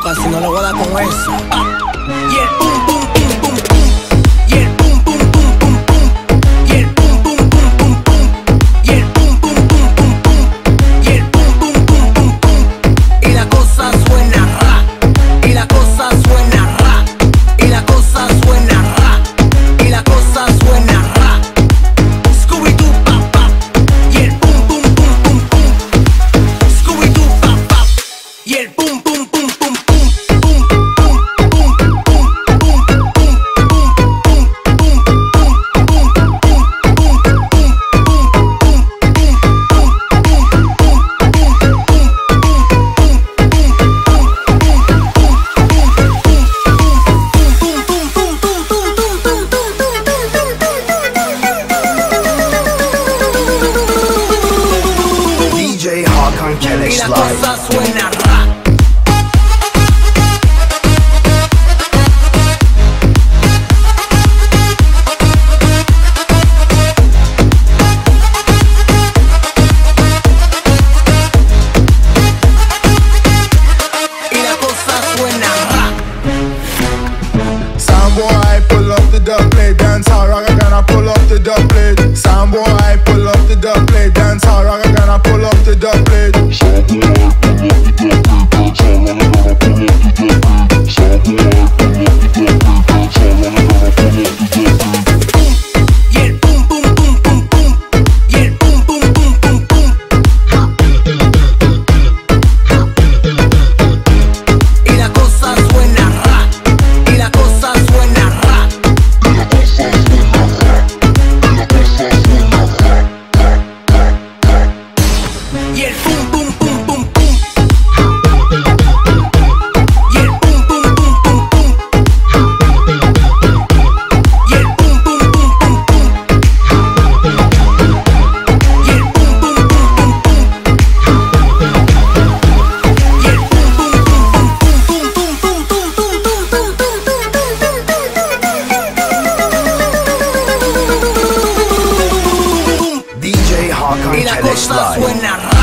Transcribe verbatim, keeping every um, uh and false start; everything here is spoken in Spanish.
loca, si no le voy a dar con eso. Y el pum pum pum pum pum. Y el pum pum pum pum pum. Y el pum pum pum pum pum. Y el pum pum pum pum pum. Y el pum pum pum pum pum. Y la cosa suena ra. Y la cosa suena ra. Y la cosa suena ra. Y la cosa suena ra. Scooby-Doo pap pap. Y el pum pum pum pum pum. Scooby-Doo pap pap. Y el pum pum pum pum pum. D J Hakan Keleş Y la Live. cosa suena ra. Y la cosa suena ra. Soundboy, pull up the dub plate, dance hard, rock gonna pull up the dub plate. Soundboy, pull up the dub plate, dance hard, rock gonna pull up the dub plate. Y el pum pum pum pum pum. Y el pum pum pum pum pum. Y la cosa suena ra. Y la cosa suena ra. Y el pum pum pum pum pum. Y el pum pum pum pum pum. Y el pum pum pum pum pum. Y el pum pum pum pum pum. Y el pum pum pum pum pum pum. D J Hakan Y la Keleş cosa Live. suena ra.